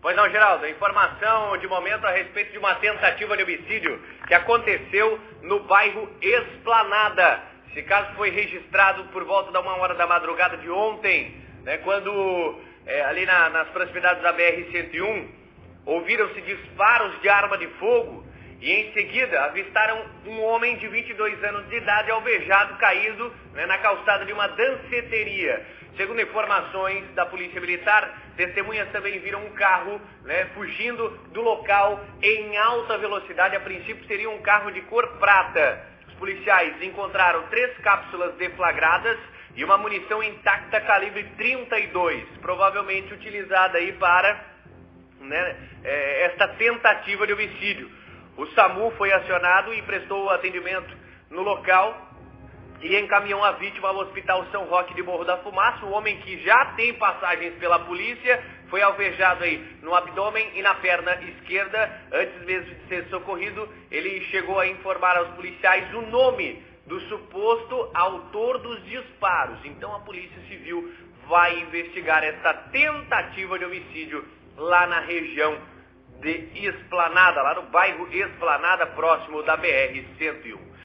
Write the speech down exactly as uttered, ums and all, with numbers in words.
Pois não, Geraldo, informação de momento a respeito de uma tentativa de homicídio que aconteceu no bairro Esplanada. Esse caso foi registrado por volta da uma hora da madrugada de ontem, né, quando é, ali na, nas proximidades da B R cento e um, ouviram-se disparos de arma de fogo e em seguida avistaram um homem de vinte e dois anos de idade alvejado caído, né, na calçada de uma danceteria. Segundo informações da Polícia Militar, testemunhas também viram um carro, né, fugindo do local em alta velocidade. A princípio seria um carro de cor prata. Os policiais encontraram três cápsulas deflagradas e uma munição intacta calibre trinta e dois, provavelmente utilizada aí para, né, é, esta tentativa de homicídio. O SAMU foi acionado e prestou atendimento no local e encaminhou a vítima ao Hospital São Roque de Morro da Fumaça. O homem, que já tem passagens pela polícia, foi alvejado aí no abdômen e na perna esquerda. Antes mesmo de ser socorrido, ele chegou a informar aos policiais o nome do suposto autor dos disparos. Então a Polícia Civil vai investigar esta tentativa de homicídio lá na região de Esplanada, lá no bairro Esplanada, próximo da B R cento e um.